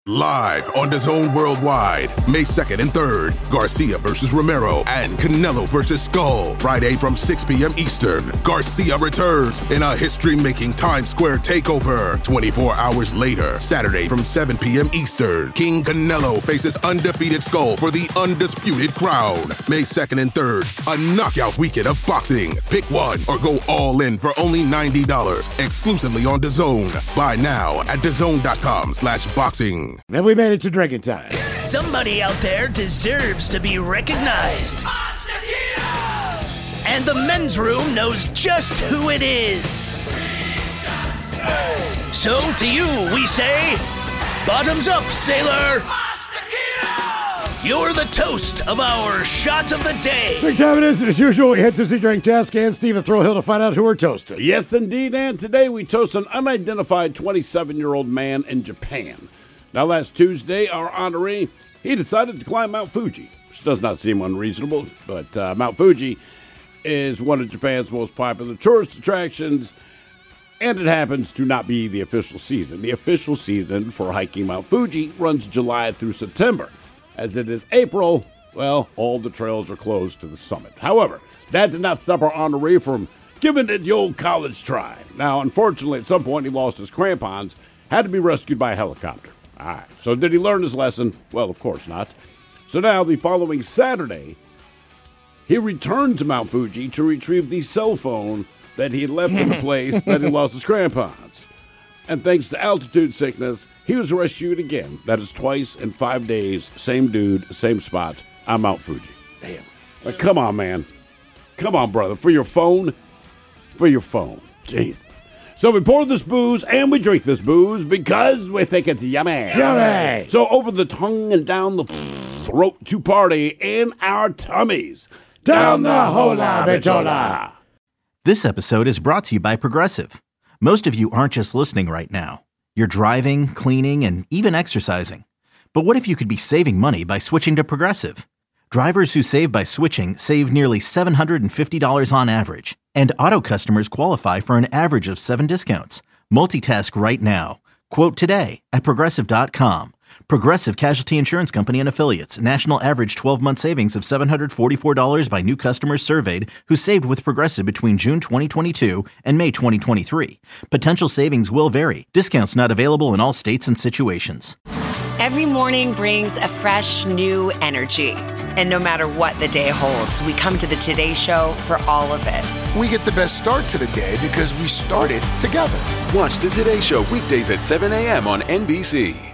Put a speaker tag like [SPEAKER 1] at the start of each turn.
[SPEAKER 1] Live on DAZN Worldwide, May 2nd and 3rd, Garcia versus Romero and Canelo versus Skull. Friday from 6 p.m. Eastern, Garcia returns in a history-making Times Square takeover. 24 hours later, Saturday from 7 p.m. Eastern, King Canelo faces undefeated Skull for the undisputed crown. May 2nd and 3rd, a knockout weekend of boxing. Pick one or go all in for only $90, exclusively on DAZN. Buy now at DAZN.com/boxing.
[SPEAKER 2] Have we made it to drinking time?
[SPEAKER 3] Somebody out there deserves to be recognized. And the men's room knows just who it is. So to you, we say, bottoms up, sailor. You're the toast of our shot of the day.
[SPEAKER 2] Drink time it is, and as usual, we head to see Drink Task and Stephen Throwhill to find out who we're toasting.
[SPEAKER 4] Yes, indeed, and today we toast an unidentified 27-year-old man in Japan. Now, last Tuesday, our honoree, he decided to climb Mount Fuji, which does not seem unreasonable, but Mount Fuji is one of Japan's most popular tourist attractions, and it happens to not be the official season. The official season for hiking Mount Fuji runs July through September. As it is April, well, all the trails are closed to the summit. However, that did not stop our honoree from giving it the old college try. Now, unfortunately, at some point, he lost his crampons, had to be rescued by a helicopter. All right, so did he learn his lesson? Well, of course not. So now, the following Saturday, he returned to Mount Fuji to retrieve the cell phone that he had left in the place that he lost his crampons. And thanks to altitude sickness, he was rescued again. That is twice in 5 days, same dude, same spot, on Mount Fuji. Damn. Like, come on, man. Come on, brother. For your phone. For your phone. Jeez. So we pour this booze and we drink this booze because we think it's yummy.
[SPEAKER 2] Yummy!
[SPEAKER 4] So over the tongue and down the throat to party in our tummies.
[SPEAKER 2] Down the hola bichola.
[SPEAKER 5] This episode is brought to you by Progressive. Most of you aren't just listening right now. You're driving, cleaning, and even exercising. But what if you could be saving money by switching to Progressive? Drivers who save by switching save nearly $750 on average. And auto customers qualify for an average of 7 discounts. Multitask right now. Quote today at Progressive.com. Progressive Casualty Insurance Company and Affiliates. National average 12-month savings of $744 by new customers surveyed who saved with Progressive between June 2022 and May 2023. Potential savings will vary. Discounts not available in all states and situations.
[SPEAKER 6] Every morning brings a fresh, new energy. And no matter what the day holds, we come to the Today Show for all of it.
[SPEAKER 7] We get the best start to the day because we started together.
[SPEAKER 8] Watch the Today Show weekdays at 7 a.m. on NBC.